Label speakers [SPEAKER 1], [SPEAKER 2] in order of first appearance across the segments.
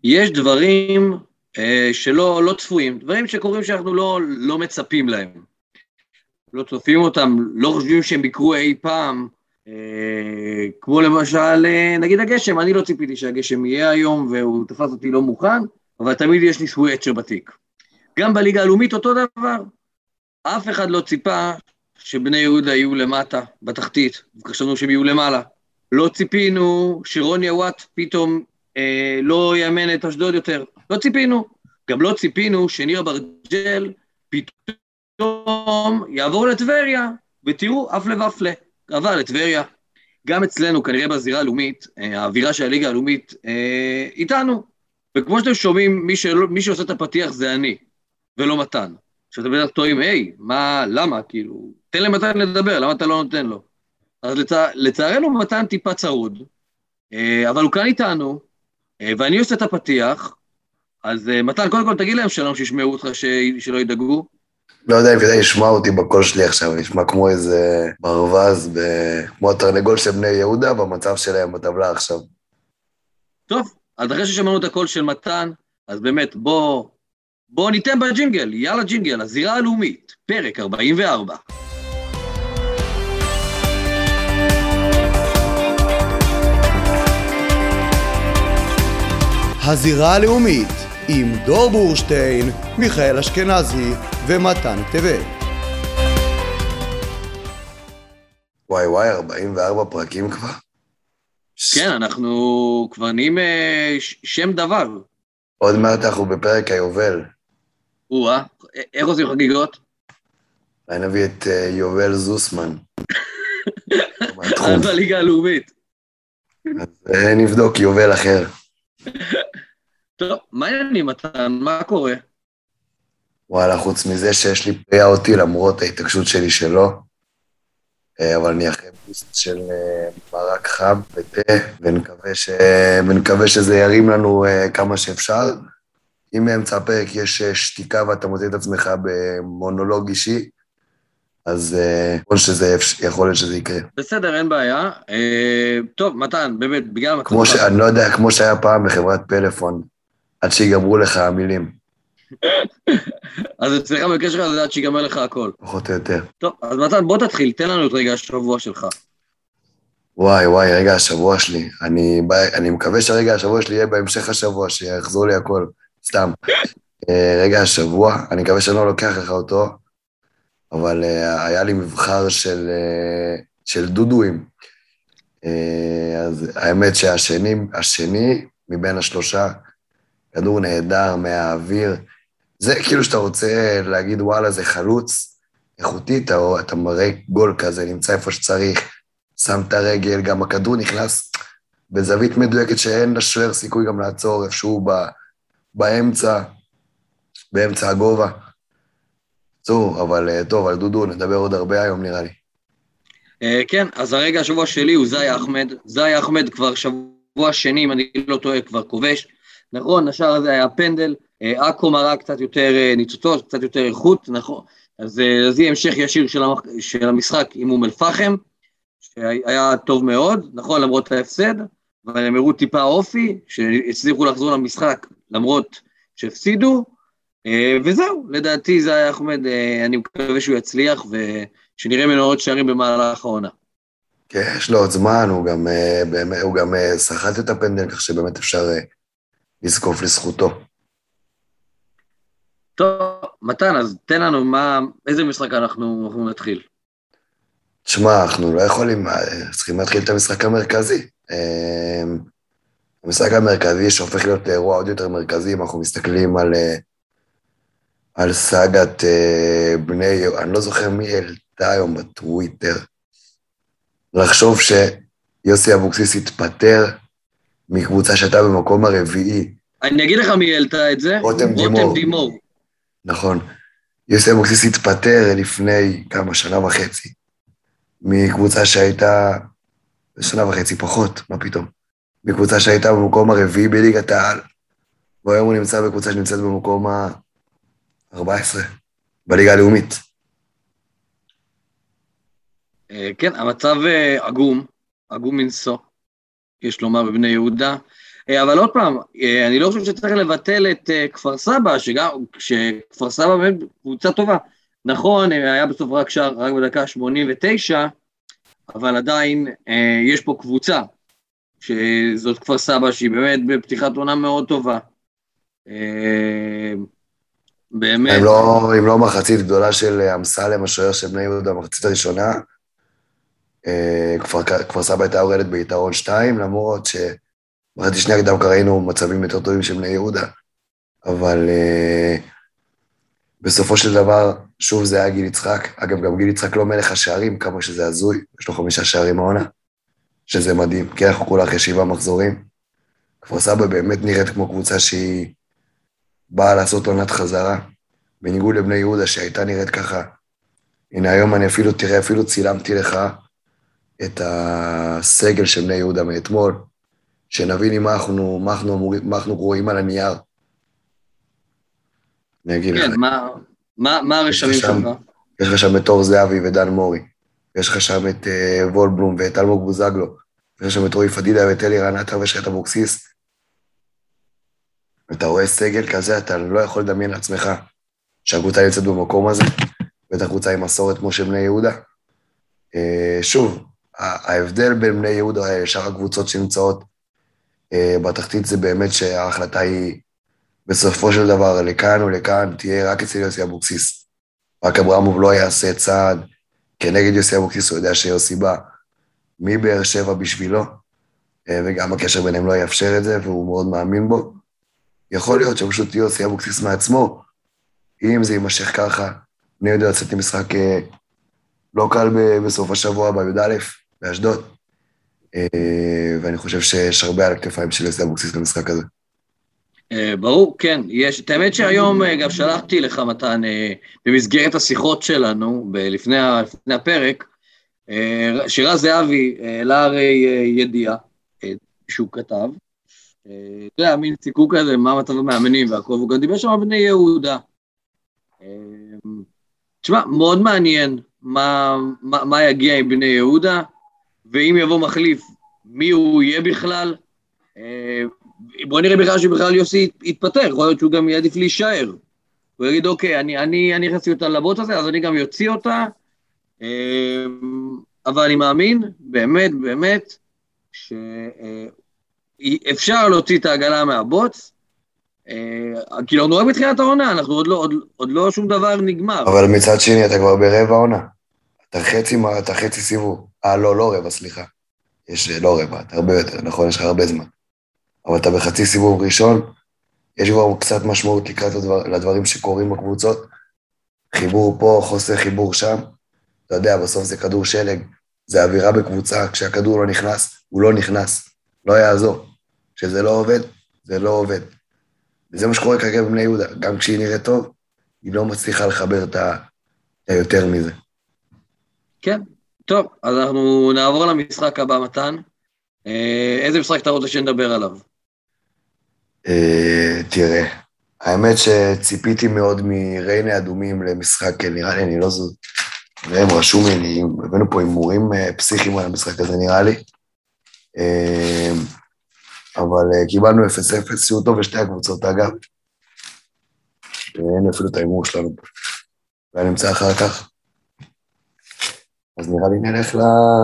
[SPEAKER 1] יש דברים שלא צפויים, דברים שקורים שאנחנו לא מצפים להם. לא צופים אותם, לא חושבים שהם ביקרו אי פעם, כמו למשל, נגיד הגשם, אני לא ציפיתי שהגשם יהיה היום, והוא תפס אותי לא מוכן, אבל תמיד יש לי סוויצ'ר בתיק. גם בליגה הלאומית אותו דבר, אף אחד לא ציפה שבני יהודה יהיו למטה, בתחתית, וחשבנו שהם יהיו למעלה. לא ציפינו שרוני אוואט פתאום לא יאמן את אשדוד יותר, לא ציפינו. גם לא ציפינו שניר אברג'ל פתאום יעבור לטבריה, ותראו, אף לבפלה, עבר לטבריה. גם אצלנו, כנראה בזירה הלאומית, האווירה של הליגה הלאומית איתנו. וכמו שאתם שומעים, מי שעושה את הפתיח זה אני, ולא מתן. שאתה בטח טועים, מה, למה, כאילו, תן למתן לדבר, למה אתה לא נותן לו? אז לצערנו מתן טיפה צרוד, אבל הוא כאן איתנו, ואני עושה את הפתיח, אז מתן, קודם כל תגיד להם שלום, שישמעו אותך, שלא ידאגו.
[SPEAKER 2] לא יודע אם כדאי לשמוע אותי בקול שלי עכשיו, נשמע כמו איזה ברווז, כמו התרנגול של בני יהודה, במצב שלהם בטבלה עכשיו.
[SPEAKER 1] טוב, אז אחרי ששמענו את הקול של מתן, אז באמת בוא ניתן בג'ינגל, יאללה ג'ינגל, הזירה הלאומית, פרק 44.
[SPEAKER 3] הזירה הלאומית עם דור בורשטיין, מיכאל אשכנזי ומתן טבת.
[SPEAKER 2] וואי, 44 פרקים כבר.
[SPEAKER 1] כן, אנחנו כבר נהיים שם דבר.
[SPEAKER 2] עוד מעט אנחנו בפרק היובל.
[SPEAKER 1] איך עושים חגיגות?
[SPEAKER 2] אני נביא את יובל זוסמן.
[SPEAKER 1] אז בליגה הלאומית.
[SPEAKER 2] אז נבדוק יובל אחר.
[SPEAKER 1] טוב, מה העניינים מתן? מה קורה?
[SPEAKER 2] וואלה, חוץ מזה שיש לי פריעה אותי למרות ההתעקשות שלי שלו, אבל אני אחרי בוסט של מרק חם ותה, ונקווה שזה ירים לנו כמה שאפשר. אם באמצע הפרק יש שתיקה ואתה מוצא את עצמך במונולוג אישי, אז יכול להיות שזה יקרה.
[SPEAKER 1] בסדר, אין בעיה. טוב, מתן, באמת, בגלל המצב...
[SPEAKER 2] אני לא יודע, כמו שהיה פעם בחברת פלאפון, עד שיגמרו לך המילים.
[SPEAKER 1] אז אצלך בקשר הזה עד שיגמר לך הכל.
[SPEAKER 2] פחות או יותר.
[SPEAKER 1] טוב, אז מתן, בוא תתחיל, תן לנו את רגע השבוע שלך.
[SPEAKER 2] וואי, רגע השבוע שלי. אני מקווה שהרגע השבוע שלי יהיה בהמשך השבוע, שיחזור לי הכל. סתם. רגע השבוע, אני מקווה שאני לא לוקח לך אותו, אבל היה לי מבחר של דודואים. אז האמת שהשני מבין השלושה, כדור נהדר מהאוויר, זה כאילו שאתה רוצה להגיד וואלה זה חלוץ איכותי, אתה מראה גול כזה, נמצא איפה שצריך, שם את הרגל, גם הכדור נכנס בזווית מדויקת שאין לשוער סיכוי גם לעצור איפשהו באמצע הגובה. אבל טוב, על דודו נדבר עוד הרבה היום נראה לי.
[SPEAKER 1] כן, אז הרגע השבוע שלי הוא זאי אחמד. זאי אחמד כבר שבוע שני, אם אני לא טועה, כבר כובש. נכון, השאר הזה היה פנדל, אקו מראה קצת יותר ניצוצות, קצת יותר איכות, נכון. אז זה המשך ישיר של המשחק עם אום אל-פחם, שהיה טוב מאוד, נכון, למרות ההפסד, אבל הם הראו טיפה אופי, שהצליחו לחזור למשחק, למרות שהפסידו, וזהו, לדעתי זה היה אחמד, אני מקווה שהוא יצליח, ושנראה ממנו עוד שערים במהלך העונה.
[SPEAKER 2] כן, יש לו עוד זמן, הוא גם שחט את הפנדל, כך שבאמת אפשר לזקוף לזכותו.
[SPEAKER 1] טוב, מתן, אז תן לנו איזה משחק אנחנו נתחיל.
[SPEAKER 2] תשמע, אנחנו לא יכולים, צריכים להתחיל את המשחק המרכזי. המשחק המרכזי שהופך להיות לאירוע עוד יותר מרכזי, אם אנחנו מסתכלים על סאגת בני, אני לא זוכר מי העלתה היום בטוויטר, לחשוב שיוסי אבוקסיס התפטר מקבוצה שהייתה במקום הרביעי.
[SPEAKER 1] אני אגיד לך מי העלתה את זה?
[SPEAKER 2] רותם דימור. נכון. יוסי אבוקסיס התפטר לפני שנה וחצי, מקבוצה שהייתה, שנה וחצי פחות, מה פתאום? מקבוצה שהייתה במקום הרביעי בליגת העל, והיום הוא נמצא בקבוצה שנמצאת במקום ה-14, בליגה הלאומית.
[SPEAKER 1] כן, המצב עגום מנסו, יש לומר בבני יהודה. אבל עוד פעם, אני לא חושב שצריך לבטל את כפר סבא, שכפר סבא באמת קבוצה טובה. נכון, היה בסוף רק בדקה 89, אבל עדיין יש פה קבוצה, שזאת כפר סבא, שהיא באמת בפתיחת עונה מאוד טובה. באמת.
[SPEAKER 2] אם לא מחצית גדולה של אמסלם, השוער של בני יהודה, המחצית הראשונה, כפר סבא הייתה יורדת ביתרון 2, למרות שמחצית שנייה קדם ראינו מצבים יותר טובים של בני יהודה, אבל בסופו של דבר, שוב זה היה גיל יצחק, אגב גם גיל יצחק לא מלך השערים, כמה שזה הזוי, יש לו 5 שערים העונה, שזה מדהים, כי אנחנו כולה אחרי 7 מחזורים, כפר סבא באמת נראית כמו קבוצה שהיא באה לעשות עונת חזרה, בניגוד לבני יהודה שהייתה נראית ככה, הנה היום אני אפילו צילמתי לך את הסגל של בני יהודה מאתמול, שנבין מה אנחנו רואים על הנייר. אני אגיד לך.
[SPEAKER 1] כן, מה הרשמים שלך?
[SPEAKER 2] יש לך שם את אור זהבי ודן מורי, יש לך שם את וולבלום ואת אלמוג בוזגלו, יש לך שם את רועי פדידה ואת אלי רנטה ויש לך את אבוקסיס. אתה רואה סגל כזה, אתה לא יכול לדמיין לעצמך שהקבוצה יוצאת במקום הזה, ואת הקבוצה עם מסורת כמו של בני יהודה. שוב, ההבדל בין בני יהודה לשאר הקבוצות שנמצאות בתחתית זה באמת שההחלטה היא בסופו של דבר לכאן או לכאן תהיה רק אצל יוסי אבוקסיס. רק אברמוב לא יעשה צעד כנגד יוסי אבוקסיס, הוא יודע שיוסי בא מבאר שבע בשבילו, וגם הקשר ביניהם לא יאפשר את זה, והוא מאוד מאמין בו. יכול להיות שפשוט יוסי אבוקסיס מעצמו, אם זה יימשך ככה, אני יודע לצאת למשחק לא קל בסוף השבוע בי"א, באשדוד, ואני חושב שיש הרבה על הכתפיים של יוסי אבוקסיס במשחק הזה.
[SPEAKER 1] ברור, כן, יש, את האמת שהיום גם שלחתי לך מתן, במסגרת השיחות שלנו, לפני הפרק, שירה זהבי, לה הרי ידיעה, שהוא כתב, אתה יודע, מין סיכוק כזה, מה מצב המאמנים והכל, הוא גם דיבר שם בני יהודה. תשמע, מאוד מעניין מה יגיע עם בני יהודה, ואם יבוא מחליף, מי הוא יהיה בכלל, בוא נראה בכלל שבכלל יוסי יתפטר, יכול להיות שהוא גם יעדיף להישאר. הוא יגיד, אוקיי, אני הכנסתי אותה לבוט הזה, אז אני גם יוציא אותה, אבל אני מאמין, באמת, שאפשר להוציא את העגלה מהבוץ, כי אנחנו רק בתחילת העונה, אנחנו עוד לא שום דבר נגמר.
[SPEAKER 2] אבל מצד שני, אתה כבר ברבע העונה. אתה חצי סיבוב. לא רבע, סליחה. לא רבע, אתה הרבה יותר, נכון, יש לך הרבה זמן. אבל אתה בחצי סיבוב ראשון, יש כבר קצת משמעות לקראת לדברים שקורים בקבוצות, חיבור פה, חוסר חיבור שם, אתה יודע, בסוף זה כדור שלג, זה אווירה בקבוצה, כשהכדור לא נכנס, הוא לא נכנס, לא יעזור. כשזה לא עובד, זה לא עובד. וזה מה שקורה כרגע בבני יהודה, גם כשהיא נראית טוב, היא לא מצליחה לחבר את היותר מזה.
[SPEAKER 1] כן, טוב, אז אנחנו נעבור למשחק הבא, מתן. איזה משחק אתה רוצה שנדבר עליו?
[SPEAKER 2] תראה, האמת שציפיתי מאוד מריינה אדומים למשחק, נראה לי, אני לא זו, והם רשום לי, הבאנו פה הימורים פסיכיים על המשחק הזה, נראה לי, אבל קיבלנו 0-0, שהוא טוב לשתי הקבוצות, אגב, אין אפילו את ההימור שלנו פה, ואני נמצא אחר כך, אז נראה לי נלך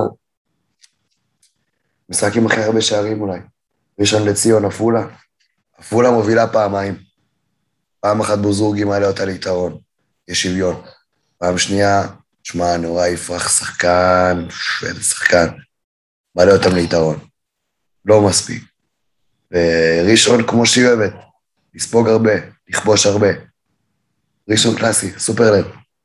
[SPEAKER 2] למשחק עם הכי הרבה שערים אולי, ראשון לציון, עפולה מובילה פעמיים, פעם אחת בוזורגי מעלה אותה ליתרון, יש שוויון, פעם שנייה, שמע, נורא יפרח שחקן, איזה שחקן, מעלה אותם ליתרון, לא מספיק, וראשון כמו שהיא אוהבת, לספוג הרבה, לכבוש הרבה, ראשון קלאסי, סופרלנד.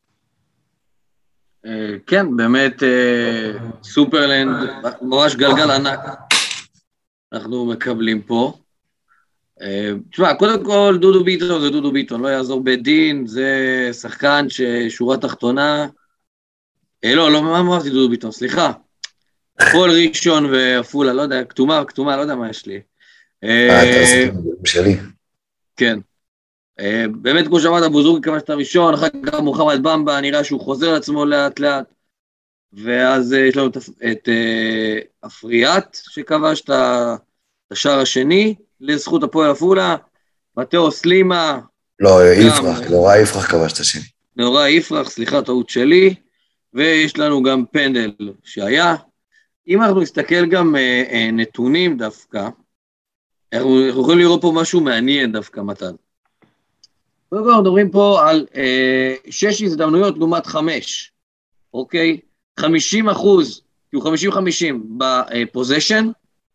[SPEAKER 1] כן, באמת סופרלנד, ממש גלגל ענק, אנחנו מקבלים פה. תשמע, קודם כל דודו ביטון זה דודו ביטון, לא יעזור בדין, זה שחקן ששורה תחתונה, לא, מה אמרתי דודו ביטון, סליחה, כל ראשון ואפולה, לא יודע, כתומה, לא יודע מה יש לי.
[SPEAKER 2] אתה עושה שלי.
[SPEAKER 1] כן. באמת, כמו שאמרת, בוזורגי כמה שאתה ראשון, אחר כך מוחמד במבה, נראה שהוא חוזר על עצמו לאט לאט, ואז יש לנו את אפריאט, שכבש את השער השני, לזכות הפועל עפולה, מתאו סלימה.
[SPEAKER 2] לא, יפרח, נורא יפרח כבש את השני.
[SPEAKER 1] נורא יפרח, סליחה, טעות שלי, ויש לנו גם פנדל שהיה. אם אנחנו נסתכל גם נתונים דווקא, אנחנו יכולים לראות פה משהו מעניין דווקא, מתן. קודם כל, אנחנו מדברים פה על 6 הזדמנויות לעומת 5, אוקיי? 50%, כאילו 50-50 בפוזיישן,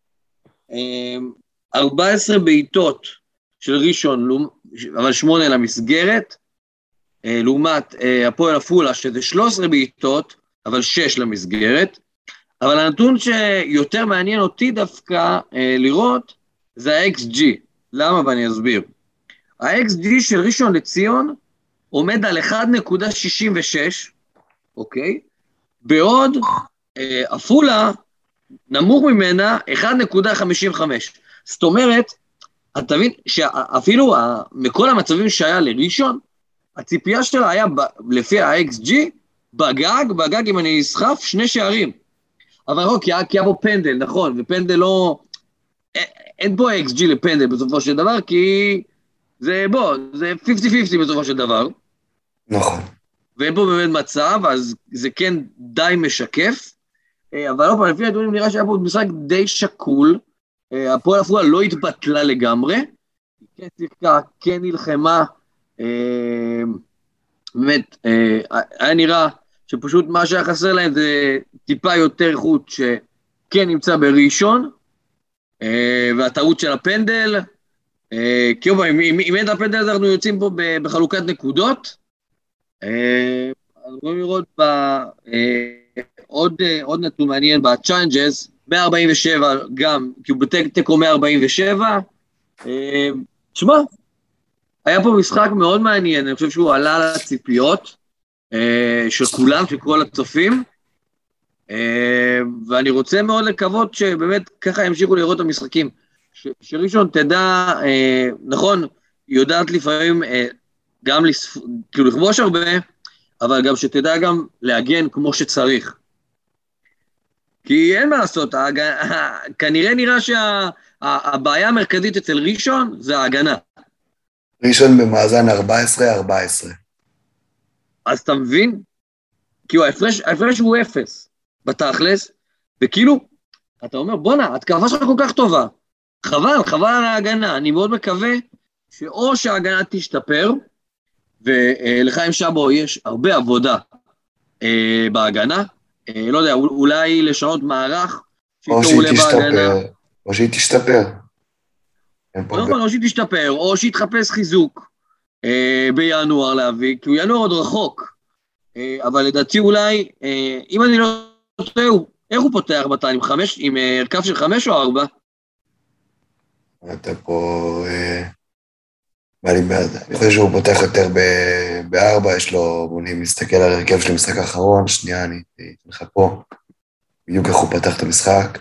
[SPEAKER 1] 14 בעיטות של ראשון, אבל 8 למסגרת, לעומת הפועל עפולה, שזה 13 בעיטות, אבל 6 למסגרת, אבל הנתון שיותר מעניין אותי דווקא לראות, זה ה-XG. למה? ואני אסביר. ה-XG של ראשון לציון עומד על 1.66, אוקיי? בעוד עפולה נמוך ממנה 1.55. זאת אומרת, אתה מבין שאפילו מכל המצבים שהיה לראשון, הציפייה שלה היה לפי ה-XG, בגג אם אני אסחף 2 שערים. אבל לא, כי היה פה פנדל, נכון, ופנדל לא... אין פה XG לפנדל בסופו של דבר, כי זה 50-50 בסופו של דבר.
[SPEAKER 2] נכון.
[SPEAKER 1] ואין פה באמת מצב, אז זה כן די משקף, אבל לא פעם, לפי הנתונים נראה שהיה פה משחק די שקול, הפועל עפולה לא התבטלה לגמרי, כן שיחקה, כן נלחמה, באמת, היה נראה שפשוט מה שהיה חסר להם זה טיפה יותר איכות שכן נמצא בראשון, והטעות של הפנדל, כי אם אין את הפנדל הזה אנחנו יוצאים פה בחלוקת נקודות, אנחנו יכולים לראות עוד נתון מעניין בצ'אנג'ז, 147 גם, כי הוא בתיקו 147, תשמע, היה פה משחק מאוד מעניין, אני חושב שהוא עלה על הציפיות של כולם, של כל הצופים, ואני רוצה מאוד לקוות שבאמת ככה ימשיכו לראות את המשחקים, שראשון תדע, נכון, יודעת לפעמים גם כאילו לכבוש הרבה, אבל גם שתדע גם להגן כמו שצריך. כי אין מה לעשות, כנראה נראה שהבעיה המרכזית אצל ראשון זה ההגנה.
[SPEAKER 2] ראשון במאזן 14-14.
[SPEAKER 1] אז אתה מבין? כאילו ההפרש הוא 0 בתכלס, וכאילו, אתה אומר, בונה, התקפה שלך כל כך טובה, חבל על ההגנה, אני מאוד מקווה שאו שההגנה תשתפר, ולחיים שבו יש הרבה עבודה בהגנה, לא יודע, אולי לשנות מערך,
[SPEAKER 2] או שהיא תשתפר.
[SPEAKER 1] או שהיא תשתפר, או שהיא תחפש חיזוק בינואר להביא, כי הוא ינואר עוד רחוק, אבל לדעתי אולי, אם אני לא טועה, איך הוא פותח בתיים? עם הרכב של 5 או 4?
[SPEAKER 2] אתה פה... אני חושב שהוא פותח יותר ב4, יש לו, אני מסתכל על הרכב של המשחק האחרון, שנייה, אני אתן לך פה, בדיוק איך הוא פתח את המשחק.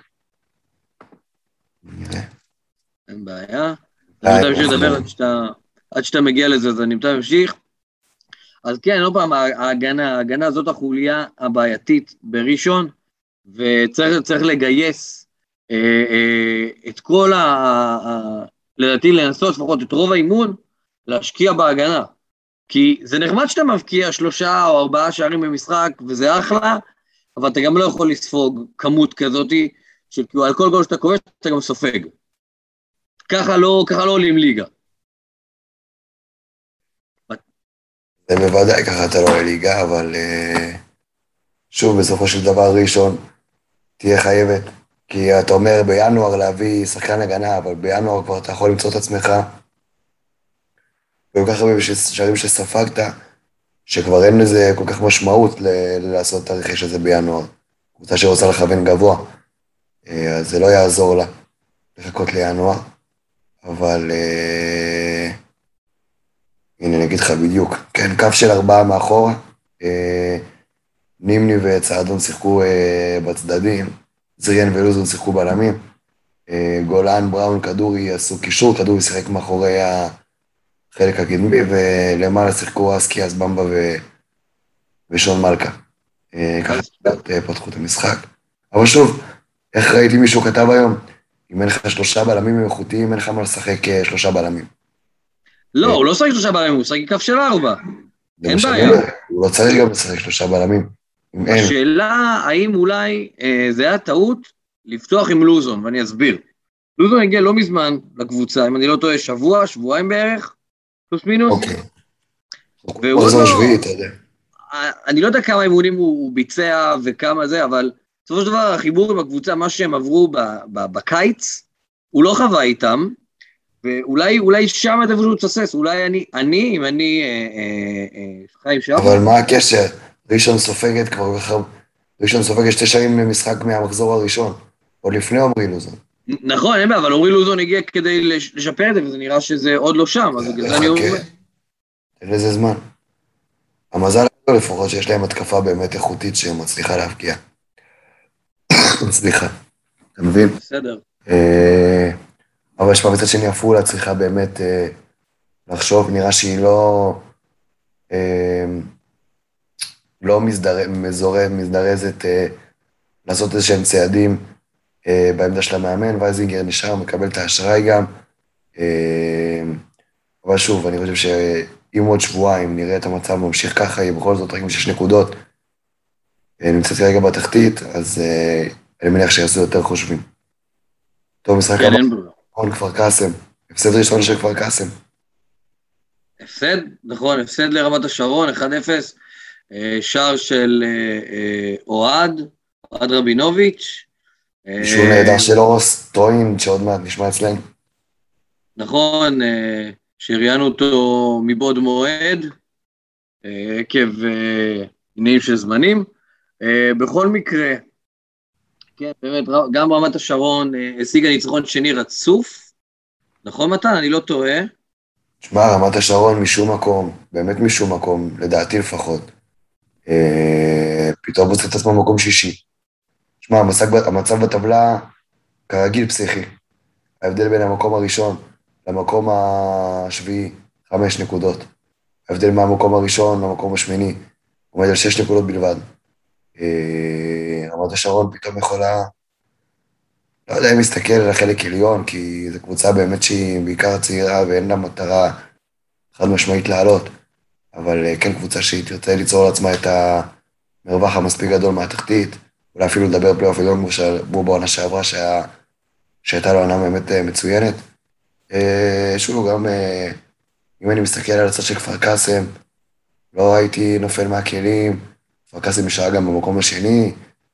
[SPEAKER 2] נראה.
[SPEAKER 1] אין בעיה. אני מתאר להמשיך לדבר עד שאתה מגיע לזה, אז אני מתאר להמשיך. אז כן, לא פעם, ההגנה זאת החוליה הבעייתית בראשון, וצריך לגייס את כל לדעתי לנסות לפחות את רוב האימון, להשקיע בהגנה. כי זה נחמד שאתה מבקיע 3 או 4 שערים במשחק, וזה אחלה, אבל אתה גם לא יכול לספוג כמות כזאת, שכאילו על כל גול שאתה כובש, אתה גם סופג. ככה לא עולים ליגה.
[SPEAKER 2] זה בוודאי ככה אתה לא עולה ליגה, אבל שוב, בסופו של דבר ראשון, תהיה חייבת. כי אתה אומר בינואר להביא שחקן הגנה, אבל בינואר כבר אתה יכול למצוא את עצמך, וכל כך הרבה שערים שספגת, שכבר אין לזה כל כך משמעות לעשות את הרכש הזה בינואר. קבוצה שרוצה לכוון גבוה, אז זה לא יעזור לה לחכות לינואר, אבל הנה אני אגיד לך בדיוק, כן, קו של 4 מאחורה, נימני וצעדון שיחקו בצדדים, זריאן ולוזון שיחקו בלמים, גולן, בראון, כדורי עשו קישור, כדורי שיחק מאחורי החלק הקדמי, ולמעלה שיחקו אסקי, אסבמבה ושון מלכה. ככה פתחו את המשחק. אבל שוב, איך ראיתי מישהו כתב היום? אם אין לך 3 בלמים איכותיים, אין לך מה לשחק 3 בלמים.
[SPEAKER 1] לא, הוא לא שחק 3 בלמים, הוא שחק כף של 4. אין בעיה.
[SPEAKER 2] הוא לא צריך גם לשחק 3 בלמים. אם אין.
[SPEAKER 1] השאלה, האם אולי זה היה טעות לפתוח עם לוזון, ואני אסביר. לוזון הגיע לא מזמן לקבוצה, אם אני לא טועה, שבוע, שבועיים בערך, פלוס מינוס.
[SPEAKER 2] אוקיי.
[SPEAKER 1] והוא
[SPEAKER 2] מחזור
[SPEAKER 1] לא...
[SPEAKER 2] שביעי, אתה יודע.
[SPEAKER 1] אני לא יודע כמה אימונים הוא ביצע וכמה זה, אבל בסופו של דבר החיבור עם הקבוצה, מה שהם עברו בקיץ, הוא לא חווה איתם, ואולי שם את איפה שהוא תסס, אולי אם אני חיים שם.
[SPEAKER 2] אבל מה הקשר? ראשון סופגת כבר ראשון סופגת 2 שערים למשחק מהמחזור הראשון, עוד לפני עמרי לוזון.
[SPEAKER 1] נכון, אין בעיה, אבל עמרי לוזון הגיע כדי לשפר את זה, וזה נראה שזה עוד לא שם, אז בגלל זה אני אומר.
[SPEAKER 2] תן לזה זמן. המזל הוא לפחות שיש להם התקפה באמת איכותית שמצליחה להפקיע. מצליחה, אתה מבין?
[SPEAKER 1] בסדר.
[SPEAKER 2] אבל יש בצד שני עפולה צריכה באמת לחשוב, נראה שהיא לא מזדרזת לעשות איזשהם צעדים בעמדה של המאמן, וייזינגר נשאר, מקבל את האשראי גם. אבל שוב, אני חושב שאם עוד שבועיים נראה את המצב ממשיך ככה, היא בכל זאת רק עם 6 נקודות, נמצאת רגע בתחתית, אז אני מניח שיעשו יותר חושבים. טוב, משחק הבא, כפר קאסם, הפסד ראשון של כפר קאסם.
[SPEAKER 1] הפסד, נכון, הפסד לרמת השרון, 1-0, שער של אוהד רבינוביץ'.
[SPEAKER 2] שהוא נהדר של אורוס טוין, שעוד מעט נשמע אצלנו.
[SPEAKER 1] נכון, שהראיינו אותו מבעוד מועד, עקב עניינים של זמנים. בכל מקרה, כן, באמת, גם רמת השרון השיגה ניצחון שני רצוף, נכון מתן? אני לא טועה.
[SPEAKER 2] תשמע, רמת השרון משום מקום, באמת משום מקום, לדעתי לפחות, פתאום מוצא את עצמו מקום שישי. תשמע, המצב בטבלה כרגיל פסיכי. ההבדל בין המקום הראשון למקום השביעי, 5 נקודות. ההבדל מהמקום הראשון למקום השמיני, עומד על 6 נקודות בלבד. רמת השרון פתאום יכולה, לא יודע אם מסתכל על החלק עליון, כי זו קבוצה באמת שהיא בעיקר צעירה ואין לה מטרה חד משמעית לעלות, אבל כן קבוצה שהיא תרצה ליצור לעצמה את המרווח המספיק גדול מהתחתית, אולי אפילו לדבר פלייאוף עליון כמו בעונה שעברה שהייתה לו עונה באמת מצוינת. שוב, גם אם אני מסתכל על הצד של כפר קאסם, לא הייתי נופל מהכלים, כפר קאסם נשאר גם במקום השני,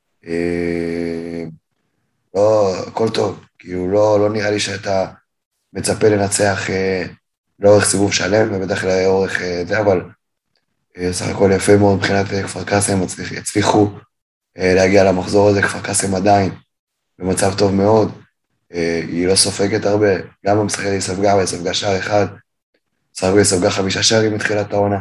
[SPEAKER 2] לא, הכל טוב, כאילו לא נראה לי שאתה מצפה לנצח לאורך סיבוב שלם, ובטח לאורך זה, אבל סך הכל יפה מאוד מבחינת כפר קאסם, הצליחו להגיע למחזור הזה, כפר קאסם עדיין במצב טוב מאוד, היא לא סופגת הרבה, גם במשחקת היא ספגה, והיא ספגה שער אחד, היא ספגה 5 שערים מתחילת העונה.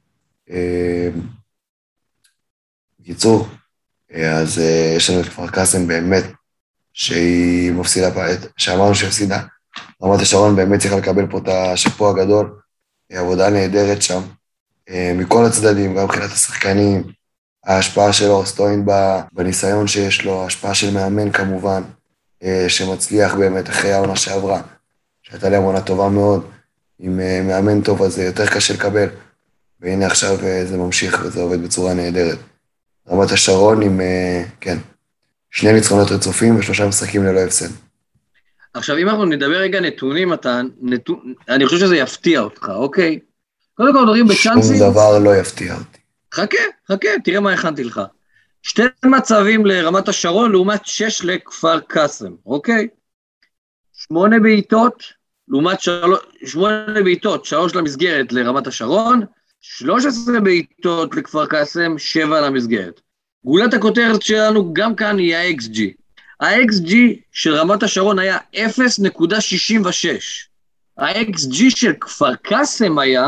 [SPEAKER 2] בקיצור, אז יש לנו את כפר קאסם באמת, שהיא מפסידה, שאמרנו שהפסידה, רמת השרון באמת צריכה לקבל פה את השפו הגדול, עבודה נהדרת שם, מכל הצדדים, גם מבחינת השחקנים, ההשפעה של אורוס טוין בניסיון שיש לו, ההשפעה של מאמן כמובן, שמצליח באמת אחרי העונה שעברה, שהייתה להם עונה טובה מאוד, עם מאמן טוב אז יותר קשה לקבל, והנה עכשיו זה ממשיך וזה עובד בצורה נהדרת. רמת השרון עם, כן, 2 ניצחונות רצופים ו3 משחקים ללא הפסד.
[SPEAKER 1] עכשיו, אם אנחנו נדבר רגע נתונים, אני חושב שזה יפתיע אותך, אוקיי? קודם כל, דברים בצ'אנסים.
[SPEAKER 2] שום דבר לא יפתיע אותי.
[SPEAKER 1] חכה, תראה מה הכנתי לך. 2 מצבים לרמת השרון, לעומת 6 לכפר קאסם, אוקיי? 8 בעיטות, לעומת 8 בעיטות, 3 למסגרת לרמת השרון, 13 בעיטות לכפר קאסם, 7 למסגרת. גולת הכותרת שלנו גם כאן היא ה-XG. ה-XG של רמת השרון היה 0.66. ה-XG של כפר קאסם היה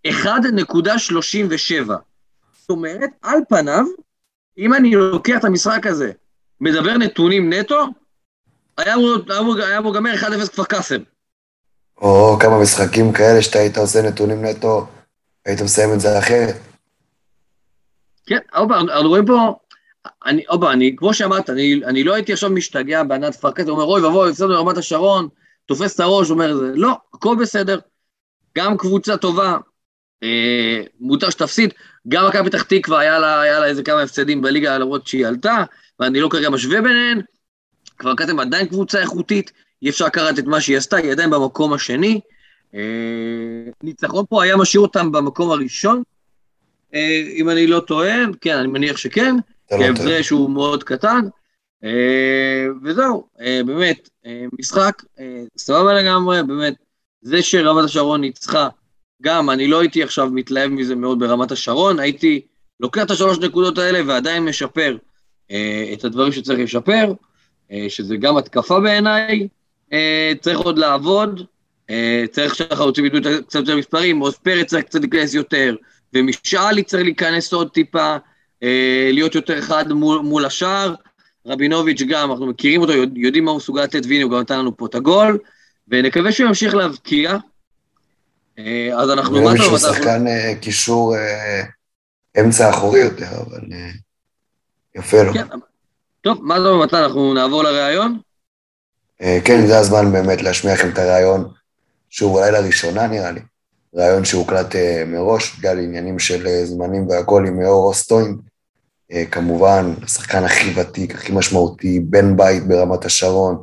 [SPEAKER 1] 1.37. זאת אומרת, על פניו, אם אני לוקח את המשחק הזה, מדבר נתונים נטו, היה בו גמר 1-0 כפר קאסם.
[SPEAKER 2] או כמה משחקים כאלה שאתה היית עושה נתונים נטו, היית מסיים את זה אחרת.
[SPEAKER 1] כן, אנחנו רואים פה, כמו שאמרת, אני לא הייתי עכשיו משתגע בענת כפר קאסם, אומר, אוי ובואי, הפסדנו לרמת השרון, תופס את הראש, אומר, לא, הכל בסדר, גם קבוצה טובה, מותר שתפסיד, גם מכבי פתח תקווה היה לה איזה כמה הפסדים בליגה, למרות שהיא עלתה, ואני לא כרגע משווה ביניהן, כפר קאסם עדיין קבוצה איכותית, אי אפשר לקחת את מה שהיא עשתה, היא עדיין במקום השני, ניצחון פה היה משאיר אותם במקום הראשון, אם אני לא טוען, כן, אני מניח שכן, כהפרש הוא מאוד קטן, וזהו, באמת, משחק, סבבה לגמרי, באמת, זה שרמת השרון ניצחה, גם אני לא הייתי עכשיו מתלהב מזה מאוד ברמת השרון, הייתי לוקח את 3 נקודות האלה ועדיין משפר את הדברים שצריך לשפר, שזה גם התקפה בעיניי, צריך עוד לעבוד, צריך שאנחנו רוצים לדעת קצת יותר מספרים, עוז פרץ צריך קצת להיכנס יותר, ומשאלי צריך להיכנס עוד טיפה, להיות יותר חד מול השאר, רבינוביץ' גם, אנחנו מכירים אותו, יודעים מה הוא סוגל לתת, והנה הוא גם נתן לנו פה את הגול, ונקווה שהוא ימשיך להבקיע, אז אנחנו...
[SPEAKER 2] שהוא שחקן קישור אמצע אחורי יותר, אבל יפה לו.
[SPEAKER 1] טוב, מה זה במתן? אנחנו נעבור לראיון?
[SPEAKER 2] כן, זה הזמן באמת להשמיע לכם את הראיון, שוב אולי לראשונה נראה לי, ראיון שהוקלט מראש, בגלל עניינים של זמנים והכל עם מאור אוסטוין, כמובן, השחקן הכי ותיק, הכי משמעותי, בן בית ברמת השרון,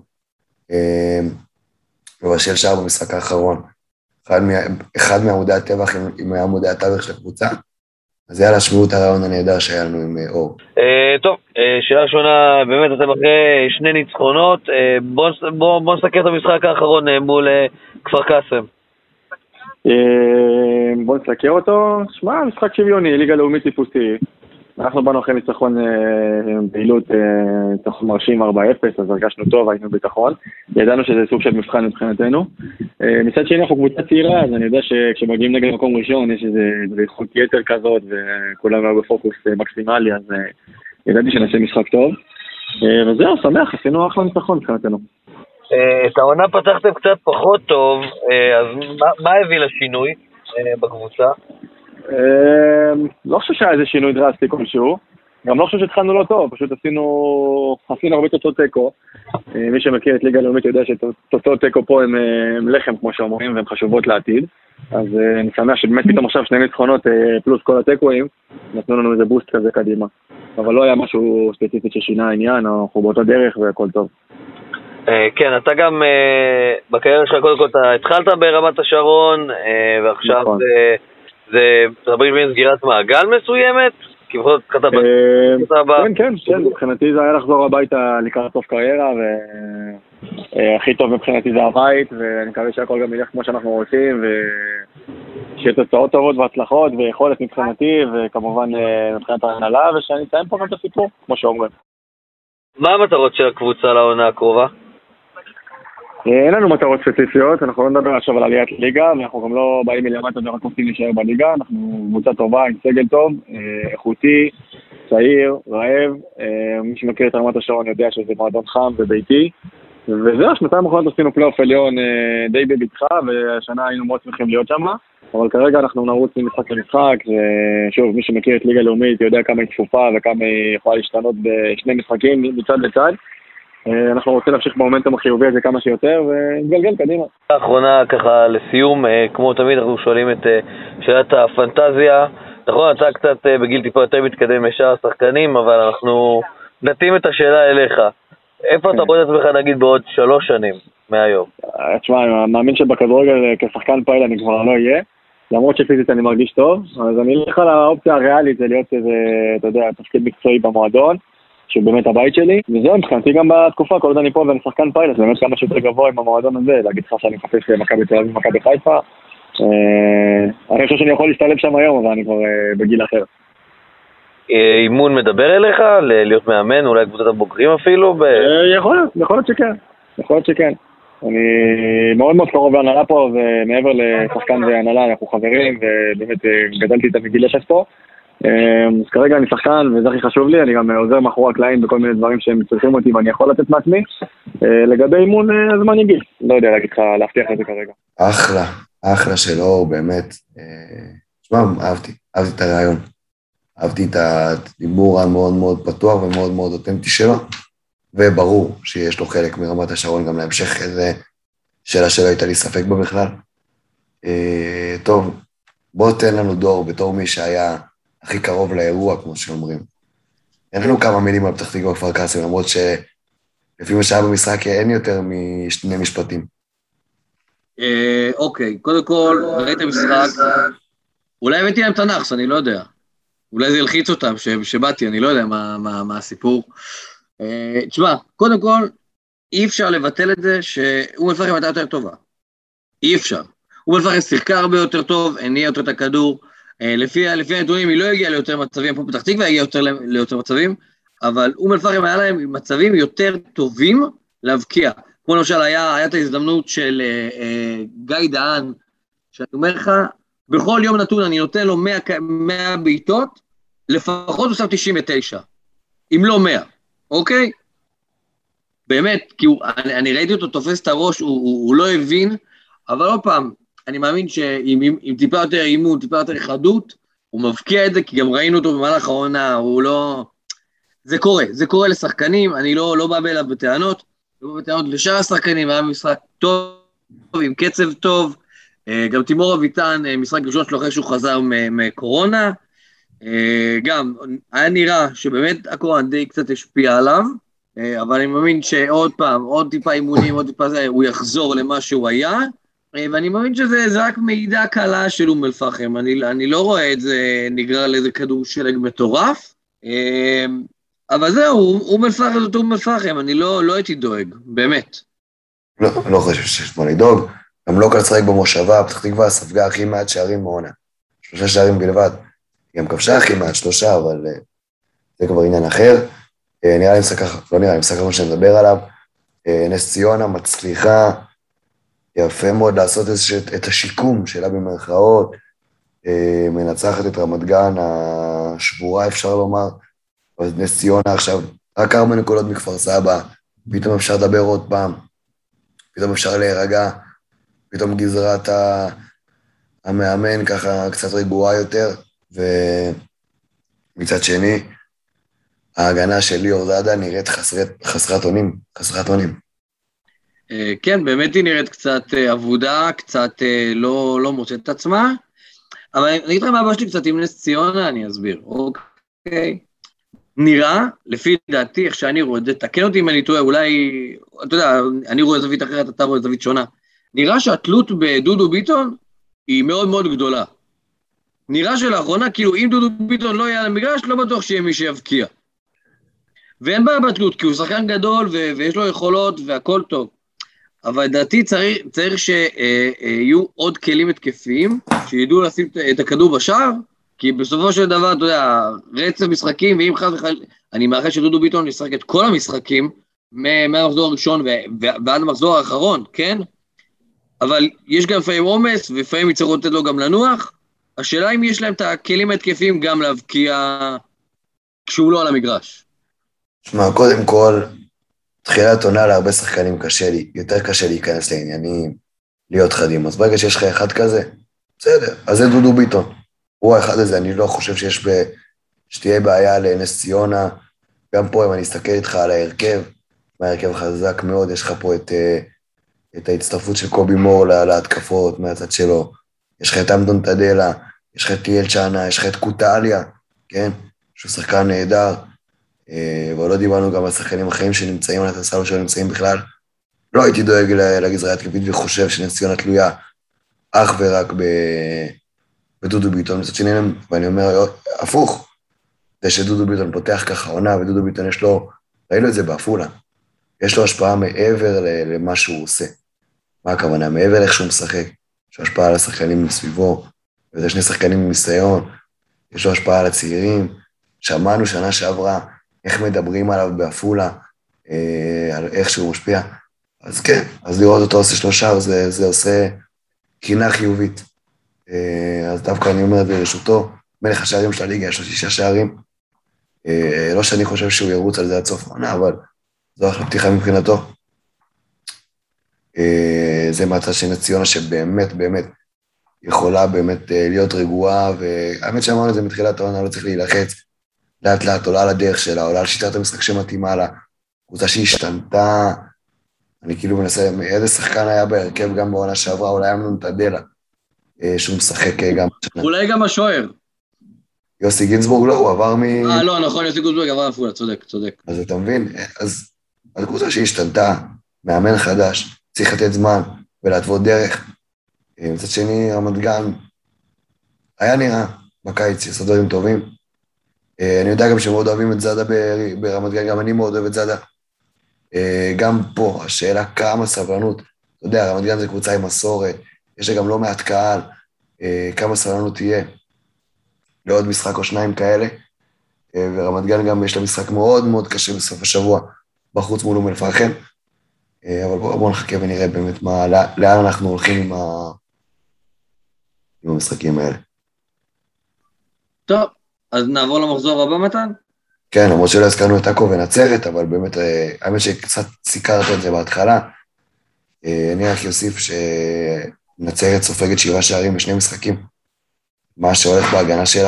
[SPEAKER 2] ובשל שער במשחק האחרון, אחד מעמודי הטבח עם עמודי הטבח של הקבוצה, אז יאללה, שמעו את הרעיון הנהדר שהיה לנו עם אור.
[SPEAKER 4] טוב, שאלה ראשונה, באמת אתם אחרי 2 ניצחונות, בואו נסתכל את המשחק האחרון מול כפר קאסם.
[SPEAKER 5] בואו נסתכל אותו, שמע, משחק שוויוני, ליגה לאומית טיפוסי, אנחנו באנו אחרי ניצחון פעילות, ניצחון מרשים 4-0, אז הרגשנו טוב, היינו ביטחון, ידענו שזה סוג של מבחן מבחינתנו. מצד שני אנחנו קבוצה צעירה, אז אני יודע שכשמגיעים נגד מקום ראשון יש איזו איכות יתר כזאת, וכולם היו בפוקוס מקסימלי, אז ידעתי שנעשה משחק טוב. וזהו, שמח, עשינו אחלה ניצחון מבחינתנו.
[SPEAKER 4] את העונה פתחתם קצת פחות טוב, אז מה הביא לשינוי בקבוצה?
[SPEAKER 5] לא חושב שהיה איזה שינוי דרסטי כלשהו, גם לא חושב שהתחלנו לא טוב, פשוט עשינו הרבה תוצאות טקו. מי שמכיר את ליגה לאומית יודע שתוצאות טקו פה הם לחם כמו שאומרים, והן חשובות לעתיד, אז אני שמח שבאמת פתאום עכשיו 2 ניצחונות פלוס כל הטקואים נתנו לנו איזה בוסט כזה קדימה, אבל לא היה משהו ספציפי ששינה העניין, אנחנו באותה דרך והכל טוב.
[SPEAKER 4] כן, אתה גם בקריירה שלך קודם כל אתה התחלת ברמת השרון, ועכשיו זה מדברים בין סגירת מעגל מסוימת? כי בכל זאת התחלת הבא.
[SPEAKER 5] כן, מבחינתי זה היה לחזור הביתה לקראת סוף קריירה, והכי טוב מבחינתי זה הבית, ואני מקווה שהכל גם ילך כמו שאנחנו רוצים, ושיהיה תוצאות טובות והצלחות, ויכולת מבחינתי, וכמובן מבחינת ההנהלה, ושאני אציין פה גם את הסיפור, כמו שאומרים.
[SPEAKER 4] מה המטרות של הקבוצה לעונה הקרובה?
[SPEAKER 5] אין לנו מטרות ספציפיות, אנחנו לא נדבר עכשיו על עליית ליגה, ואנחנו גם לא באים מלמטה ורק רוצים להישאר בליגה, אנחנו קבוצה טובה עם סגל טוב, איכותי, צעיר, רעב, מי שמכיר את רמת השרון יודע שזה מועדון חם וביתי, וזהו, 2 האחרונות עשינו פלייאוף עליון די בבטחה, והשנה היינו מאוד שמחים להיות שם, אבל כרגע אנחנו נרוץ ממשחק למשחק, ושוב, מי שמכיר את ליגה לאומית יודע כמה היא צפופה וכמה היא יכולה להשתנות ב2 משחקים מצד לצד. אנחנו רוצים להמשיך במומנטום החיובי הזה כמה שיותר, ונגלגל קדימה.
[SPEAKER 4] האחרונה ככה לסיום, כמו תמיד אנחנו שואלים את שאלת הפנטזיה. נכון, אתה קצת בגיל טיפה יותר מתקדם משאר השחקנים, אבל אנחנו נתאים את השאלה אליך. איפה אתה רואה את עצמך נגיד בעוד 3 שנים מהיום?
[SPEAKER 5] תשמע, אני מאמין שבכדורגל כשחקן פעיל אני כבר לא אהיה, למרות שפיזית אני מרגיש טוב, אז אני אלך על האופציה הריאלית, זה להיות איזה, אתה יודע, תפקיד מקצועי במועדון, שהוא באמת הבית שלי, וזהו, מבחינתי גם בתקופה, כל עוד אני פה ואני שחקן פיילוט, זה באמת כמה שיותר גבוה עם המועדון הזה, להגיד לך שאני מחפש מכבי תל אביב ומכבי חיפה, אני חושב שאני יכול להסתלב שם היום, אבל אני כבר בגיל אחר.
[SPEAKER 4] אימון מדבר אליך? להיות מאמן, אולי קבוצת הבוגרים אפילו?
[SPEAKER 5] יכול להיות שכן. אני מאוד מאוד קרוב להנהלה פה, ומעבר לשחקן והנהלה אנחנו חברים, ובאמת גדלתי איתם מגיל 6 פה, אז כרגע אני שחקן וזה הכי חשוב לי, אני גם עוזר מאחורי הקלעים בכל מיני דברים שהם צריכים אותי ואני יכול לתת מעצמי. לגבי אימון, אז מה אני אגיד? לא יודע להגיד לך, להבטיח את זה כרגע.
[SPEAKER 2] אחלה שלו, באמת. תשמע, אהבתי את הרעיון. אהבתי את הדיבור המאוד מאוד פתוח ומאוד מאוד אותנטי שלו, וברור שיש לו חלק מרמת השרון גם להמשך, איזה שאלה שלא הייתה לי ספק בה בכלל. טוב, בוא תן לנו דור בתור מי שהיה הכי קרוב לאירוע, כמו שאומרים. אין לנו כמה מילים על פתח תקווה כפר קאסם, למרות שלפי מה שהיה במשחק אין יותר משני משפטים.
[SPEAKER 1] אוקיי, קודם כל, ראית משחק, אולי הבאתי להם תנ"ך, אני לא יודע. אולי זה ילחיץ אותם שבאתי, אני לא יודע מה הסיפור. תשמע, קודם כל, אי אפשר לבטל את זה שאום אל-פחם הייתה יותר טובה. אי אפשר. אום אל-פחם שיחקה הרבה יותר טוב, הניעה יותר את הכדור. לפי הנתונים היא לא הגיעה ליותר מצבים, פה פתח תקווה הגיעה ליותר מצבים, אבל אום אל-פחם היה להם מצבים יותר טובים להבקיע. כמו למשל היה את ההזדמנות של גיא דהן, שאני אומר לך, בכל יום נתון אני נותן לו 100 בעיטות, לפחות הוא שם 99, אם לא 100, אוקיי? באמת, כי אני ראיתי אותו תופס את הראש, הוא לא הבין, אבל עוד פעם, אני מאמין שעם טיפה יותר אימון, טיפה יותר חדות, הוא מבקיע את זה, כי גם ראינו אותו במהלך העונה, הוא לא... זה קורה לשחקנים, אני לא בא אליו בטענות, לשאר השחקנים, היה משחק טוב, עם קצב טוב, גם תימור אביטן, משחק ראשון שלו אחרי שהוא חזר מקורונה, גם היה נראה שבאמת הקורונה די קצת השפיע עליו, אבל אני מאמין שעוד פעם, עוד טיפה אימונים, עוד טיפה זה, הוא יחזור למה שהוא היה, ואני מאמין שזה רק מידע קלה של אום אל-פחם, אני לא רואה את זה נגרר לאיזה כדור שלג מטורף, אבל זהו, אום אל-פחם זאת אום אל-פחם, אני לא הייתי דואג, באמת.
[SPEAKER 2] לא חושב שיש מה לדאוג, גם לא קל שחק במושבה, פתח תקווה ספגה הכי מעט שערים מעונה, 3 שערים בלבד, גם כבשה הכי מעט 3, אבל זה כבר עניין אחר, נראה לי משחק כמו שנדבר עליו, נס ציונה מצליחה, יפה מאוד לעשות את השיקום שלה במרכאות, מנצחת את רמת גן השבורה אפשר לומר, אז נס ציונה עכשיו רק 4 נקודות מכפר סבא, פתאום אפשר לדבר עוד פעם, פתאום אפשר להירגע, פתאום גזרת המאמן ככה קצת רגועה יותר, ומצד שני, ההגנה של ליאור זאדה נראית חסרת אונים.
[SPEAKER 1] כן, באמת היא נראית קצת עבודה, קצת לא מוצאת את עצמה, אבל אני אגיד לך מה הבא שלי קצת עם נס ציונה, אני אסביר, אוקיי. נראה, לפי דעתי, איך שאני רואה את זה, תקן אותי אם אני טועה, אולי, אתה יודע, אני רואה זווית אחרת, אתה רואה זווית שונה. נראה שהתלות בדודו ביטון היא מאוד מאוד גדולה. נראה שלאחרונה, כאילו, אם דודו ביטון לא יהיה על המגרש, לא בטוח שיהיה מי שיבקיע. ואין בעיה בתלות, כי הוא שחקן גדול, ויש לו יכולות, והכל טוב. אבל דעתי צריך שיהיו עוד כלים התקפיים, שידעו לשים את הכדור בשער, כי בסופו של דבר, אתה יודע, רצף משחקים, ואם חד וחד, אני מאחל שדודו ביטון ישחק את כל המשחקים, מהמחזור הראשון ועד המחזור האחרון, כן? אבל יש גם לפעמים עומס, ולפעמים יצטרכו לתת לו גם לנוח, השאלה אם יש להם את הכלים ההתקפיים גם להבקיע כשהוא לא על המגרש.
[SPEAKER 2] שמע, קודם כל, תחילת עונה להרבה שחקנים יותר קשה להיכנס לעניינים, להיות חדים, אז ברגע שיש לך אחד כזה, בסדר, אז זה דודו ביטון. הוא האחד הזה, אני לא חושב שתהיה בעיה לנס ציונה, גם פה אם אני אסתכל איתך על ההרכב, מההרכב חזק מאוד, יש לך פה את ההצטרפות של קובי מור להתקפות מהצד שלו, יש לך את אמדון תדלה, יש לך את ליאל צ'אנה, יש לך את קוטליה, כן? שהוא שחקן נהדר, ולא דיברנו גם על שחקנים אחרים שנמצאים על התסלו שלא נמצאים בכלל, לא הייתי דואג לגזרה התקפית וחושב שנס ציונה תלויה אך ורק בדודו ביטון, מצד שני, ואני אומר, הפוך, זה שדודו ביטון פותח ככה עונה, ודודו ביטון יש לו, ראינו את זה באפולה, יש לו השפעה מעבר למה שהוא עושה. מה הכוונה? מעבר לאיך שהוא משחק, יש לו השפעה על השחקנים מסביבו, וזה 2 שחקנים מניסיון, יש לו השפעה על הצעירים, שמענו שנה שעברה, איך מדברים עליו באפולה, על איך שהוא משפיע, אז כן, אז לראות אותו עושה 3 שער, זה עושה קינה חיובית. אז דווקא אני אומר את זה לרשותו, מלך השערים של הליגה, יש לו 6 שערים, לא שאני חושב שהוא ירוץ על זה עד סוף העונה, אבל זו אחלה פתיחה מבחינתו. זה מהצד של נס ציונה שבאמת, באמת, יכולה באמת להיות רגועה, והאמת שאמרנו את זה מתחילת העונה, לא צריך להילחץ, לאט לאט עולה על הדרך שלה, עולה על שיטת המשחק שמתאימה לה, קבוצה שהשתנתה, אני כאילו מנסה, איזה שחקן היה בהרכב גם בעונה שעברה, אולי אמנון תדלה, שהוא משחק גם.
[SPEAKER 1] אולי גם השוער.
[SPEAKER 2] יוסי גינזבורג לא, הוא עבר
[SPEAKER 1] לא, נכון, יוסי גינזבורג עבר עפולה, צודק.
[SPEAKER 2] אז אתה מבין, אז קבוצה שהשתנתה, מאמן חדש, צריך לתת זמן ולהתוות דרך. מצד שני, רמת גן היה נראה בקיץ, יעשו דברים טובים. אני יודע גם שמאוד אוהבים את זאדה ברמת גן, גם אני מאוד אוהב את זאדה. גם פה, השאלה כמה סבלנות, אתה יודע, רמת גן זה קבוצה עם מסורת, יש לה גם לא מעט קהל, כמה סבלנות תהיה לעוד משחק או שניים כאלה, ורמת גן גם יש לה משחק מאוד מאוד קשה בסוף השבוע, בחוץ מול אום אל-פחם, אבל בואו נחכה ונראה באמת לאן אנחנו הולכים עם המשחקים האלה.
[SPEAKER 1] טוב, אז נעבור למחזור הבא, מתן?
[SPEAKER 2] כן, למרות שלא הזכרנו את עכו ונצרת, אבל באמת, האמת שקצת סיכרת את זה בהתחלה, אני רק יוסיף שנצרת סופגת 7 שערים בשני משחקים. מה שהולך בהגנה שלה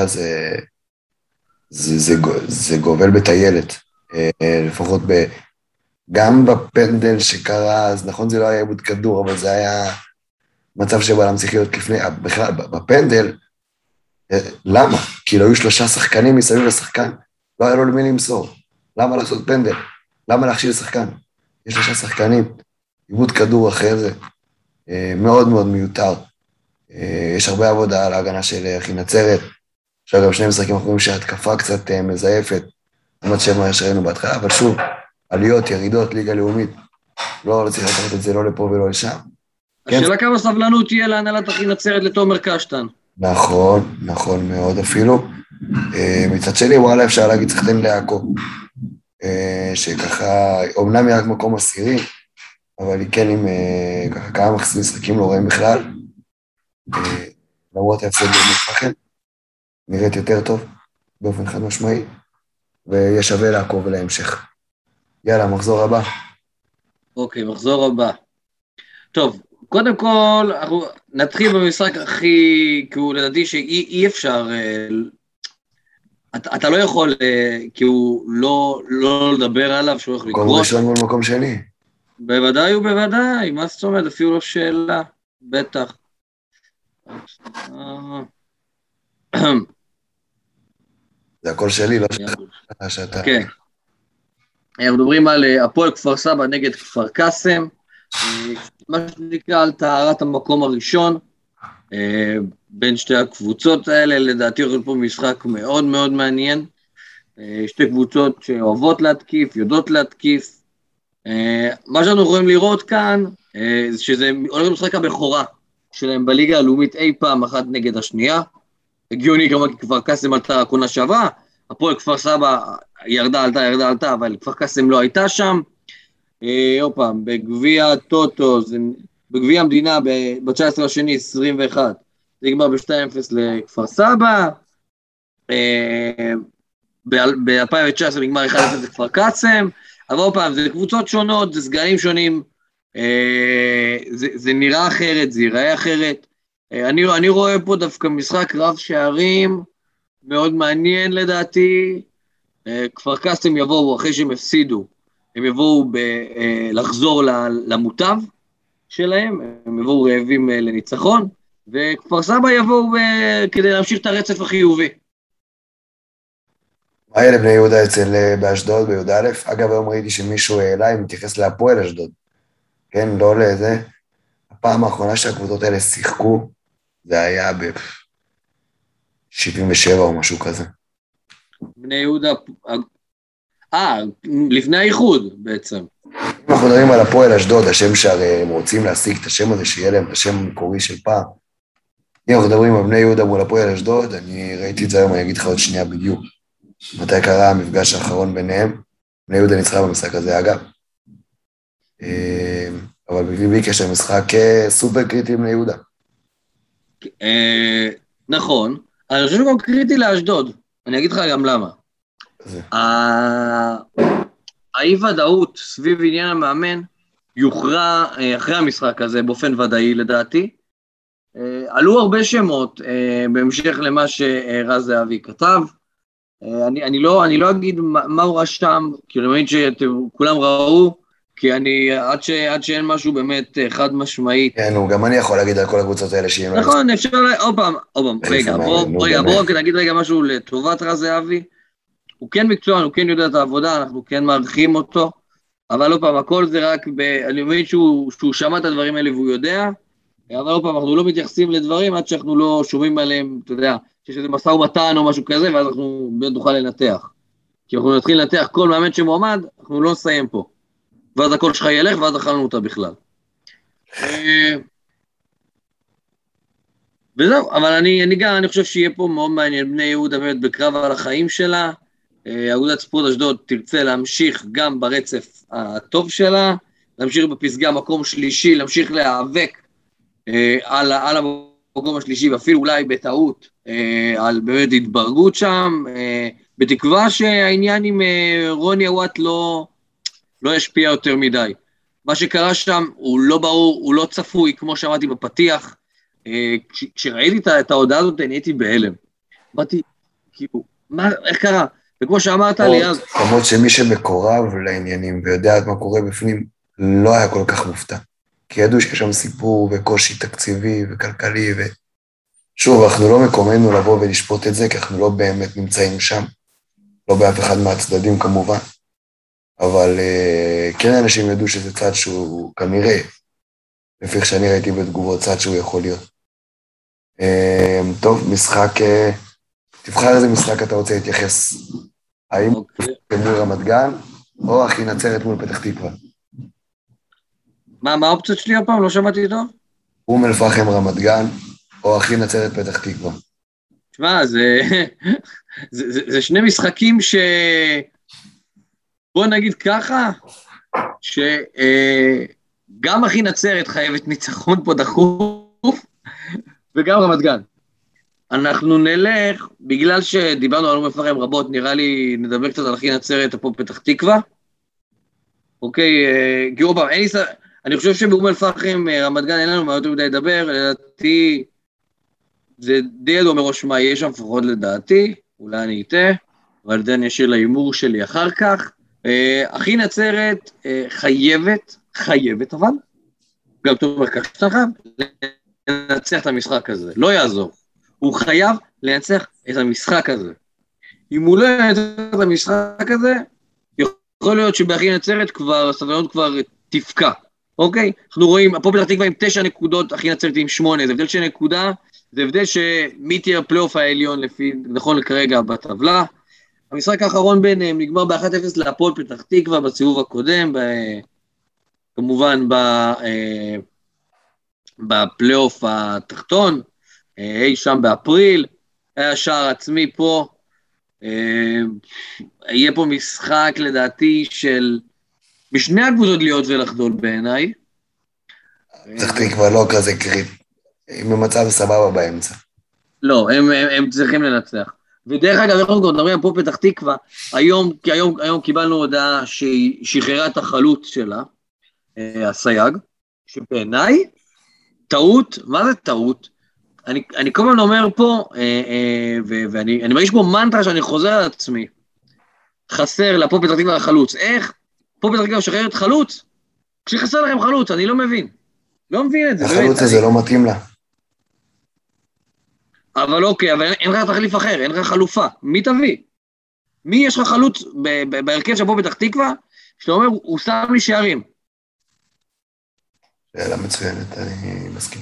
[SPEAKER 2] זה גובל בטיילת, לפחות גם בפנדל שקרה, אז נכון זה לא היה עיבוד כדור, אבל זה היה מצב שבעולם צריך להיות לפני, בכלל בפנדל, למה? כי לא היו 3 שחקנים מסביב לשחקן, לא היה לו למי למסור. למה לעשות פנדל? למה להכשיל שחקן? יש 3 שחקנים, עיבוד כדור אחרי זה, מאוד מאוד מיותר. יש הרבה עבודה על ההגנה של אחי נצרת, עכשיו גם 2 משחקים אחרים שההתקפה קצת מזייפת, עמד שמה שראינו בהתחלה, אבל שוב, עליות, ירידות, ליגה לאומית, לא צריך לקחת את זה לא לפה ולא לשם.
[SPEAKER 1] השאלה כמה סבלנות תהיה להנהלת אחי נצרת לתומר קשטן.
[SPEAKER 2] נכון מאוד אפילו. מצד שני, וואלה, אפשר להגיד סחטיין לעכו, שככה, אומנם היא רק מקום עשירי, אבל היא כן עם ככה כמה משחקים לא רואים בכלל, למרות ההפסד במפחד, נראית יותר טוב, באופן חד משמעי, ויש שווה לעקוב להמשך. יאללה, מחזור הבא.
[SPEAKER 1] אוקיי, מחזור הבא. טוב, קודם כל, נתחיל במשחק הכי, כי הוא לדעתי שאי אפשר, אתה לא יכול, כי הוא לא לדבר עליו, שהוא הולך לקרות.
[SPEAKER 2] מקום ראשון מול מקום שני.
[SPEAKER 1] בוודאי ובוודאי, מה זאת אומרת, אפילו לא שאלה, בטח.
[SPEAKER 2] זה הכל שלי, לא שאתה...
[SPEAKER 1] כן. אנחנו מדברים על הפועל כפר סבא נגד כפר קאסם, מה שנקרא על טהרת המקום הראשון, בין שתי הקבוצות האלה, לדעתי הולכים פה משחק מאוד מאוד מעניין, שתי קבוצות שאוהבות להתקיף, יודעות להתקיף, מה שאנחנו יכולים לראות כאן, שזה הולך משחק הבכורה שלהם בליגה הלאומית אי פעם אחת נגד השנייה, הגיוני כמובן כי כפר קאסם עלתה הקונה שעברה, הפועל כפר סבא ירדה, אבל כפר קאסם לא הייתה שם, עוד פעם, בגביע טוטו, בגביע המדינה, ב-19 השני, 21, זה נגמר ב-2-0 לכפר סבא, ב-2019 נגמר 1-0 לכפר קאסם, אבל עוד פעם, זה קבוצות שונות, זה סגלים שונים, זה נראה אחרת, זה ייראה אחרת, אני רואה פה דווקא משחק רב שערים, מאוד מעניין לדעתי, כפר קאסם יבואו אחרי שהם הפסידו, הם יבואו לחזור למוטב שלהם, הם יבואו רעבים לניצחון, וכפר סבא יבואו כדי להמשיך את הרצף החיובי.
[SPEAKER 2] מה היה לבני יהודה באשדוד, ביהודה א'? אגב, היום ראיתי שמישהו אליי מתייחס להפועל אשדוד, כן, לא לזה. הפעם האחרונה שהקבוצות האלה שיחקו, זה היה ב-77 או משהו כזה.
[SPEAKER 1] בני יהודה, לפני האיחוד בעצם.
[SPEAKER 2] אם אנחנו מדברים על הפועל אשדוד, השם שהרי הם רוצים להשיג את השם הזה, שיהיה להם את השם המקורי של פעם. אם אנחנו מדברים על בני יהודה מול הפועל אשדוד, אני ראיתי את זה היום, אני אגיד לך עוד שנייה בדיוק. מתי קרה המפגש האחרון ביניהם? בני יהודה ניצחה במשחק הזה, אגב. אבל בלי קשר משחק סופר קריטי לבני יהודה.
[SPEAKER 1] נכון, אני חושב שגם קריטי לאשדוד, אני אגיד לך גם למה. האי-ודאות סביב עניין המאמן יוכרע אחרי המשחק הזה באופן ודאי לדעתי, עלו הרבה שמות בהמשך למה שרז זהבי כתב. אני לא אגיד מה הוא רשם, כי אני מאמין שכולם ראו, כי עד שאין משהו באמת חד משמעית.
[SPEAKER 2] כן, גם אני יכול להגיד על כל הקבוצות האלה שאם...
[SPEAKER 1] נכון, אפשר, עוד פעם, רגע, בואו רק נגיד רגע משהו לטובת רז זהבי. הוא כן מקצוען, הוא כן יודע את העבודה, אנחנו כן מערכים אותו, אבל עוד פעם, הכל זה רק, אני מבין שהוא שמע את הדברים האלה והוא יודע, אבל עוד פעם, אנחנו לא מתייחסים לדברים עד שאנחנו לא שומעים עליהם, אתה יודע, שיש איזה משא ומתן או משהו כזה, ואז אנחנו באמת נוכל לנתח. כי אנחנו נתחיל לנתח כל מאמן שמועמד, אנחנו לא נסיים פה. ואז הכל שלך ילך, ואז אכלנו אותה בכלל. וזהו, אבל אני חושב שיהיה פה מאוד מעניין, בני יהודה באמת בקרב על החיים שלה, אגודת ספורט אשדוד תרצה להמשיך גם ברצף הטוב שלה, להמשיך בפסגה מקום שלישי, להמשיך להיאבק על המקום השלישי, ואפילו אולי בטעות, על באמת התברגות שם, בתקווה שהעניין עם רוני אוואט לא ישפיע יותר מדי. מה שקרה שם הוא לא ברור, הוא לא צפוי, כמו שאמרתי בפתיח, כשראיתי את ההודעה הזאת, אני הייתי בהלם. אמרתי, כאילו, איך קרה? וכמו שאמרת לי אז...
[SPEAKER 2] למרות שמי שמקורב לעניינים ויודע מה קורה בפנים, לא היה כל כך מופתע. כי ידעו שיש שם סיפור וקושי תקציבי וכלכלי, ושוב, אנחנו לא מקומנו לבוא ולשפוט את זה, כי אנחנו לא באמת נמצאים שם, לא באף אחד מהצדדים כמובן, אבל כן אנשים ידעו שזה צד שהוא כנראה, לפי שאני ראיתי בתגובות, צד שהוא יכול להיות. טוב, משחק, תבחר איזה משחק אתה רוצה להתייחס, האם מול רמת גן, או אחי נצרת מול פתח תקווה?
[SPEAKER 1] מה האופציות שלי הפעם? לא שמעתי טוב?
[SPEAKER 2] אום אל-פחם רמת גן, או אחי נצרת פתח תקווה.
[SPEAKER 1] תשמע, זה שני משחקים בוא נגיד ככה, שגם אחי נצרת חייבת ניצחון פה דחוף, וגם רמת גן. אנחנו נלך, בגלל שדיברנו על אום אל-פחם רבות, נראה לי נדבר קצת על אחי נצרת פה פתח תקווה. אוקיי, גירו פעם, אני חושב שבאום אל-פחם רמת גן אין לנו מה יותר מדי לדבר, לדעתי זה די ידוע מראש מה יש שם לפחות לדעתי, אולי אני אטעה, אבל זה אני אשאיר לאימור שלי אחר כך. אחי נצרת חייבת אבל, גם תומר כך שאתה חייב, לנצח את המשחק הזה, לא יעזור. הוא חייב לנצח את המשחק הזה. אם הוא לא ינצח את המשחק הזה, יכול להיות שבאחי נצרת הסבלנות כבר תפקע. אוקיי? אנחנו רואים, הפועל פתח תקווה עם 9 נקודות, אחי נצרת עם 8, זה הבדל של נקודה, זה הבדל שמי תהיה הפלייאוף העליון לפי, נכון כרגע בטבלה. המשחק האחרון ביניהם נגמר ב-1-0 להפועל פתח תקווה בסיבוב הקודם, כמובן בפלייאוף התחתון, אי שם באפריל, היה שער עצמי פה, יהיה פה משחק לדעתי של משני הקבוצות להיות ולחדול בעיניי.
[SPEAKER 2] פתח תקווה לא כזה קריט, הם במצב סבבה באמצע.
[SPEAKER 1] לא, הם צריכים לנצח. ודרך אגב, אנחנו גם מדברים פה פתח תקווה, כי היום קיבלנו הודעה שהיא שחררה את החלוץ שלה, הסייג, שבעיניי, טעות, מה זה טעות? אני כל הזמן אומר פה, ואני מרגיש פה מנטרה שאני חוזר על עצמי, חסר לפה פתח תקווה החלוץ. איך? פה פתח תקווה שחררת חלוץ? כשחסר לכם חלוץ, אני לא מבין. לא מבין את זה.
[SPEAKER 2] החלוץ הזה לא מתאים לה.
[SPEAKER 1] אבל אוקיי, אבל אין לך תחליף אחר, אין לך חלופה. מי תביא? מי יש לך חלוץ בהרכב שפה פתח תקווה, שאתה אומר, הוא שם לי שערים.
[SPEAKER 2] שאלה מצוינת, אני מסכים.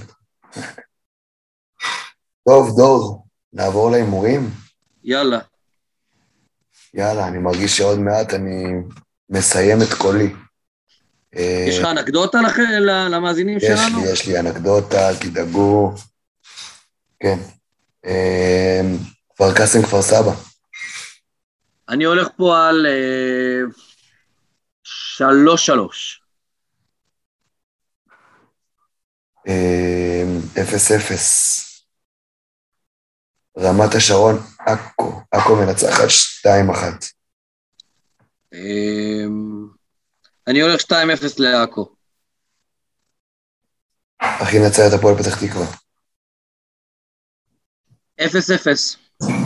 [SPEAKER 2] טוב, דור, נעבור להימורים?
[SPEAKER 1] יאללה.
[SPEAKER 2] יאללה, אני מרגיש שעוד מעט אני מסיים את קולי.
[SPEAKER 1] יש לך אנקדוטה למאזינים שלנו?
[SPEAKER 2] יש לי אנקדוטה, תדאגו. כן. כפר קאסם, כפר סבא.
[SPEAKER 1] אני הולך פה על 3-3.
[SPEAKER 2] 0-0. רמת השרון, עכו מנצחת 2-1.
[SPEAKER 1] אני הולך 2-0 לעכו.
[SPEAKER 2] אחי נצרת הפועל פתח תקווה.
[SPEAKER 1] 0-0.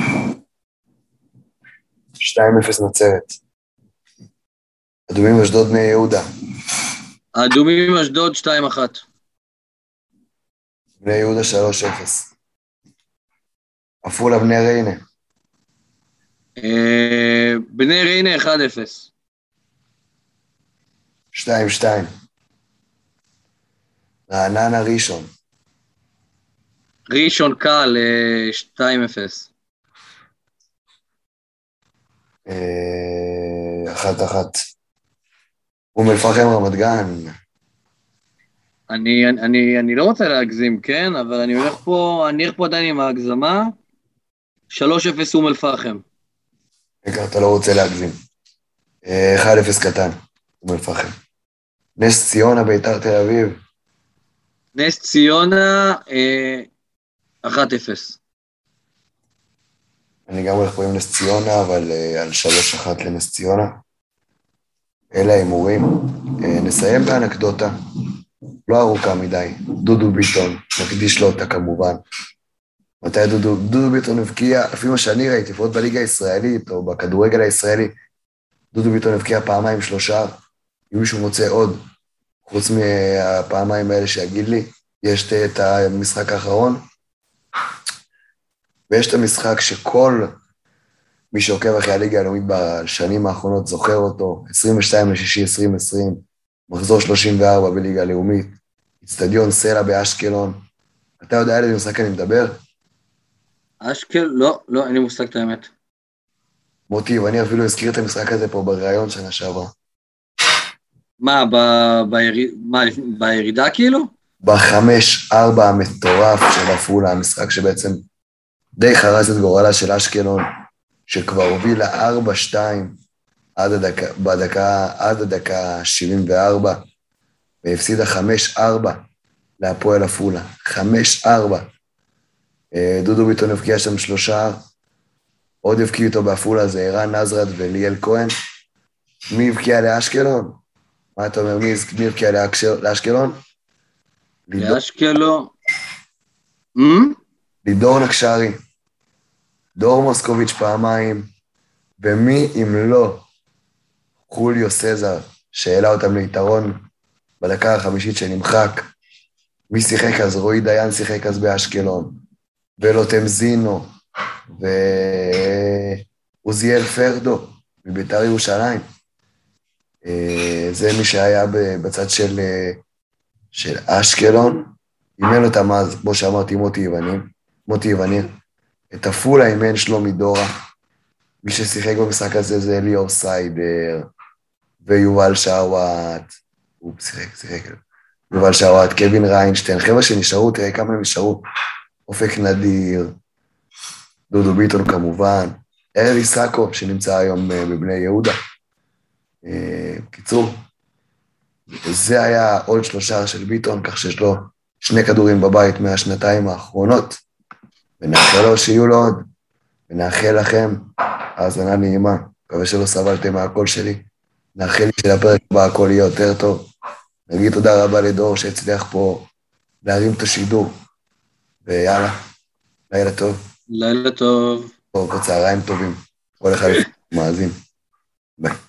[SPEAKER 2] 2-0 נצרת. אדומים אשדוד בני יהודה.
[SPEAKER 1] האדומים אשדוד 2-1.
[SPEAKER 2] בני יהודה 3-0. עפולה בני ריינה.
[SPEAKER 1] בני ריינה 1-0.
[SPEAKER 2] 2-2. רעננה ראשון.
[SPEAKER 1] ראשון קל 2-0.
[SPEAKER 2] 1-1. אום אל-פחם רמת גן.
[SPEAKER 1] אני לא רוצה להגזים, כן? אבל אני הולך פה עדיין עם ההגזמה. 3-0 אום אל-פחם.
[SPEAKER 2] רגע, אתה לא רוצה להגזים. 1-0 קטן, אום אל-פחם. נס ציונה ביתר תל אביב.
[SPEAKER 1] נס ציונה 1-0.
[SPEAKER 2] אני גם הולך פה עם נס ציונה, אבל על 3-1 לנס ציונה. אלה ההימורים. נסיים באנקדוטה. לא ארוכה מדי. דודו ביטון, נקדיש לו אותה כמובן. מתי דודו ביטון הבקיע, לפי מה שאני ראיתי, לפחות בליגה הישראלית, או בכדורגל הישראלי, דודו ביטון הבקיע פעמיים 3. אם מישהו מוצא עוד, חוץ מהפעמיים האלה שיגיד לי, יש את המשחק האחרון, ויש את המשחק שכל מי שעוקב אחרי הליגה הלאומית בשנים האחרונות זוכר אותו, 22/6/2020, מחזור 34 בליגה הלאומית, אצטדיון סלע באשקלון. אתה יודע על איזה משחק אני מדבר?
[SPEAKER 1] לא, אין לי מושג את האמת.
[SPEAKER 2] מוטי, ואני אפילו הזכיר את המשחק הזה פה בראיון שנה שעברה.
[SPEAKER 1] מה, בירידה כאילו?
[SPEAKER 2] ב5-4 המטורף של עפולה, המשחק שבעצם די חרס את גורלה של אשקלון, שכבר הובילה 4-2 עד הדקה 74, והפסידה 5-4 להפועל עפולה. 5-4. דודו ביטון הבקיע שם 3, עוד הבקיע איתו בעפולה, זה ערן נזרד וליאל כהן. מי הבקיע לאשקלון? מה אתה אומר, מי הבקיע לאשקלון?
[SPEAKER 1] לאשקלון.
[SPEAKER 2] לידור נקשרי, דור מוסקוביץ' פעמיים, ומי אם לא חוליו סזר, שהעלה אותם ליתרון בדקה החמישית שנמחק. מי שיחק אז? רועי דיין שיחק אז באשקלון, ולוטם זינו, ועוזיאל פרדו, מביתר ירושלים. זה מי שהיה בצד של אשקלון, אימן אותם אז, כמו שאמרתי, מוטי יווניר. את עפולה אימן שלומי דורה, מי ששיחק במשחק הזה זה ליאור סיידר, ויובל שעוואט, הוא שיחק, יובל שעוואט, קווין ריינשטיין, חבר'ה שנשארו, תראה כמה הם נשארו, אופק נדיר, דודו ביטון כמובן, ארלי סאקו, שנמצא היום בבני יהודה. קיצור, זה היה עוד 3 של ביטון, כך שיש לו 2 כדורים בבית מהשנתיים האחרונות, ונאחל לו שיהיו לו עוד, ונאחל לכם האזנה נעימה, מקווה שלא סבלתם מהקול שלי, נאחל לי שלפרק הבא הכל יהיה יותר טוב, נגיד תודה רבה לדור שהצליח פה להרים את השידור, ויאללה, לילה טוב.
[SPEAKER 1] לילה טוב.
[SPEAKER 2] צהריים טובים, כל אחד מאזין, ביי.